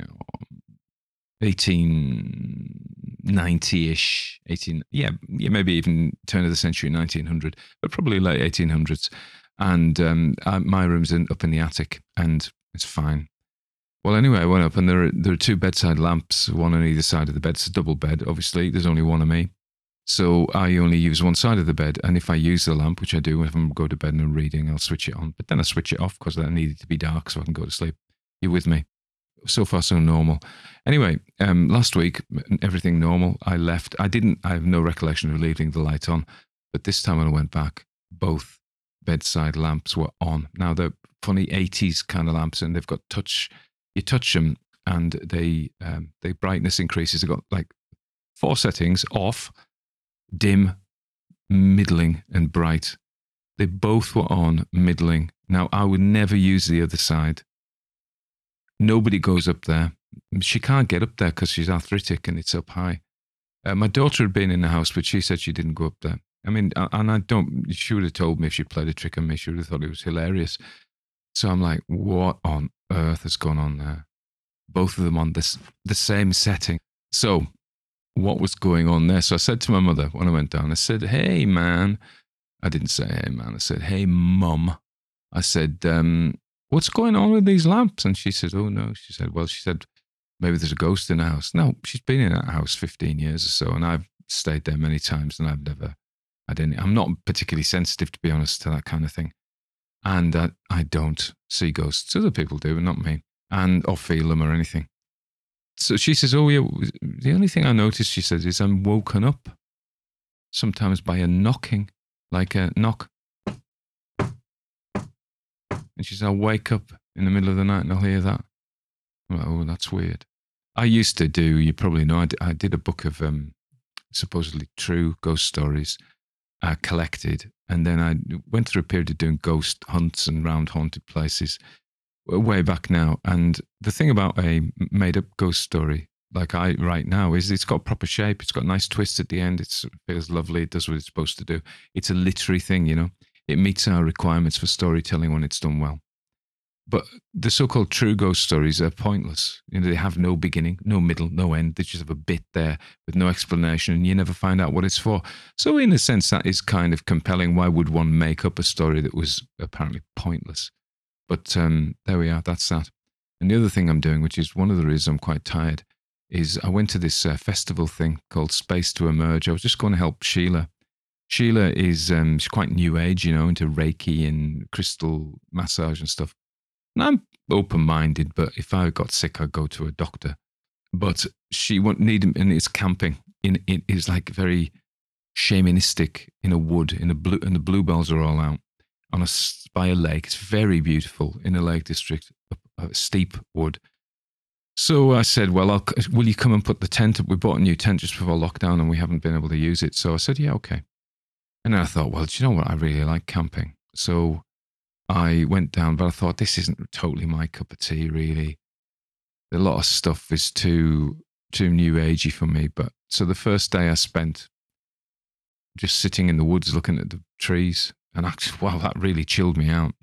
1890-ish, maybe even turn of the century, 1900, but probably late 1800s. And my room's up in the attic, and it's fine. Well, anyway, I went up, and there are 2 bedside lamps, one on either side of the bed. It's a double bed, obviously. There's only one of me. So I only use one side of the bed, and if I use the lamp, which I do, if I'm go to bed and I'm reading, I'll switch it on. But then I switch it off because I need it to be dark so I can go to sleep. You with me? So far, so normal. Anyway, last week, everything normal. I left. I have no recollection of leaving the light on, but this time when I went back, both bedside lamps were on. Now, they're funny 80s kind of lamps, and they've got touch. You touch them, and the brightness increases. They've got like 4 settings: off, dim, middling, and bright. They both were on middling. Now, I would never use the other side. Nobody goes up there. She can't get up there because she's arthritic and it's up high. My daughter had been in the house, but she said she didn't go up there. I mean, and I don't. She would have told me if she played a trick on me. She would have thought it was hilarious. So I'm like, what on earth has gone on there? Both of them on the same setting. So what was going on there? So I said to my mother when I went down, I said, "Hey, man." I didn't say, "Hey, man." I said, "Hey, mum." I said, "What's going on with these lamps?" And she said, "Oh, no." She said, "Well," she said, "maybe there's a ghost in the house." No, she's been in that house 15 years or so, and I've stayed there many times, and I've never had any. I'm not particularly sensitive, to be honest, to that kind of thing. And I don't see ghosts. Other people do, but not me, or feel them or anything. So she says, "Oh, yeah, the only thing I notice," she says, "is I'm woken up sometimes by a knocking, like a knock." And she says, "I'll wake up in the middle of the night and I'll hear that." I'm like, "Oh, that's weird." I used to do, you probably know, I did a book of supposedly true ghost stories collected. And then I went through a period of doing ghost hunts and round haunted places way back now. And the thing about a made up ghost story, like I write now, is it's got proper shape. It's got a nice twist at the end. It feels lovely. It does what it's supposed to do. It's a literary thing, you know. It meets our requirements for storytelling when it's done well. But the so-called true ghost stories are pointless. You know, they have no beginning, no middle, no end. They just have a bit there with no explanation, and you never find out what it's for. So, in a sense, that is kind of compelling. Why would one make up a story that was apparently pointless? But there we are. That's that. And the other thing I'm doing, which is one of the reasons I'm quite tired, is I went to this festival thing called Space to Emerge. I was just going to help Sheila. Sheila is she's quite new age, you know, into Reiki and crystal massage and stuff. And I'm open-minded, but if I got sick, I'd go to a doctor. But she won't need him, and it's camping. It is like very shamanistic in a wood, and the bluebells are all out by a lake. It's very beautiful in a lake district, a steep wood. So I said, "Well, will you come and put the tent up?" We bought a new tent just before lockdown, and we haven't been able to use it. So I said, "Yeah, okay." And then I thought, well, do you know what? I really like camping. So I went down, but I thought this isn't totally my cup of tea, really. A lot of stuff is too new agey for me. But so the first day I spent just sitting in the woods looking at the trees, and actually, wow, that really chilled me out.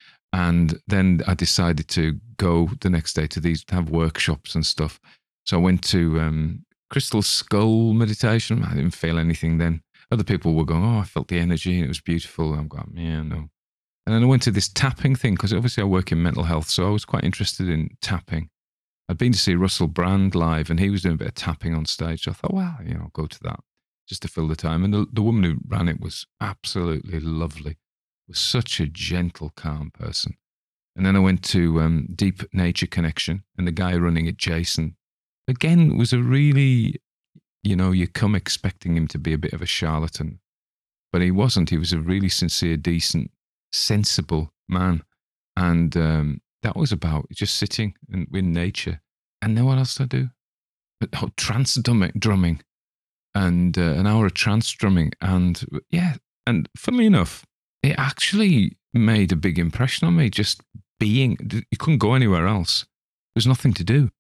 And then I decided to go the next day to have workshops and stuff. So I went to Crystal Skull meditation. I didn't feel anything then. Other people were going, "Oh, I felt the energy and it was beautiful." And I'm going, "Yeah, no." And then I went to this tapping thing because obviously I work in mental health, so I was quite interested in tapping. I'd been to see Russell Brand live, and he was doing a bit of tapping on stage. So I thought, well, you know, I'll go to that just to fill the time. And the woman who ran it was absolutely lovely. Was such a gentle, calm person. And then I went to Deep Nature Connection, and the guy running it, Jason, again was a really, you know, you come expecting him to be a bit of a charlatan, but he wasn't. He was a really sincere, decent, sensible man. And that was about just sitting in nature. And then what else did I do? Trance drumming and an hour of trance drumming. And yeah, and funnily enough, it actually made a big impression on me. Just being, you couldn't go anywhere else. There's nothing to do.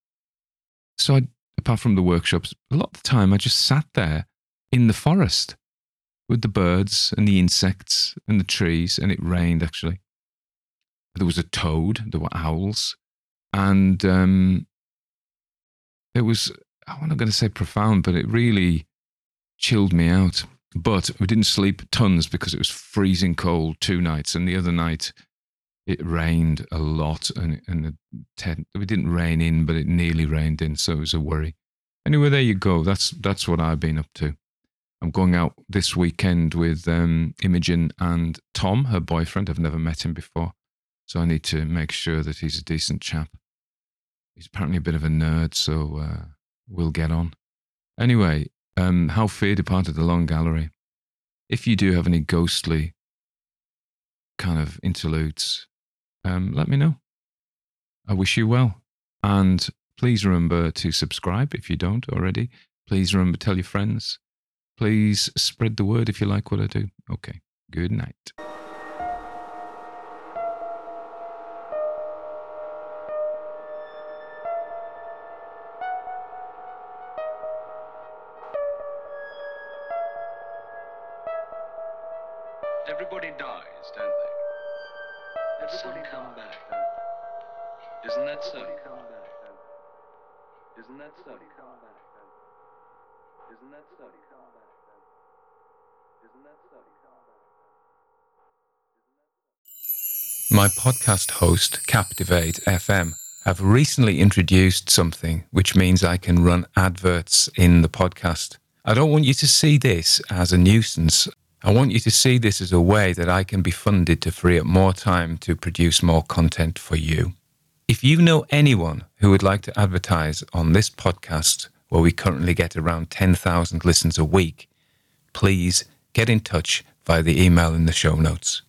So apart from the workshops, a lot of the time I just sat there in the forest with the birds and the insects and the trees, and it rained actually. There was a toad, there were owls, and it was, I'm not going to say profound, but it really chilled me out. But we didn't sleep tons because it was freezing cold 2 nights, and the other night it rained a lot, and it didn't rain in, but it nearly rained in, so it was a worry. Anyway, there you go. That's what I've been up to. I'm going out this weekend with Imogen and Tom, her boyfriend. I've never met him before, so I need to make sure that he's a decent chap. He's apparently a bit of a nerd, so we'll get on. Anyway, How Fear Departed the Long Gallery. If you do have any ghostly kind of interludes, let me know. I wish you well. And please remember to subscribe if you don't already. Please remember to tell your friends. Please spread the word if you like what I do. Okay, good night. Everybody dies, don't they? Everybody come back, don't they? Isn't that so? Come back, don't they? Isn't that so? Come back, don't they? Isn't that so? Come back, don't they? Isn't that so? Come back, don't they? My podcast host, Captivate FM, have recently introduced something which means I can run adverts in the podcast. I don't want you to see this as a nuisance. I want you to see this as a way that I can be funded to free up more time to produce more content for you. If you know anyone who would like to advertise on this podcast, where we currently get around 10,000 listens a week, please get in touch via the email in the show notes.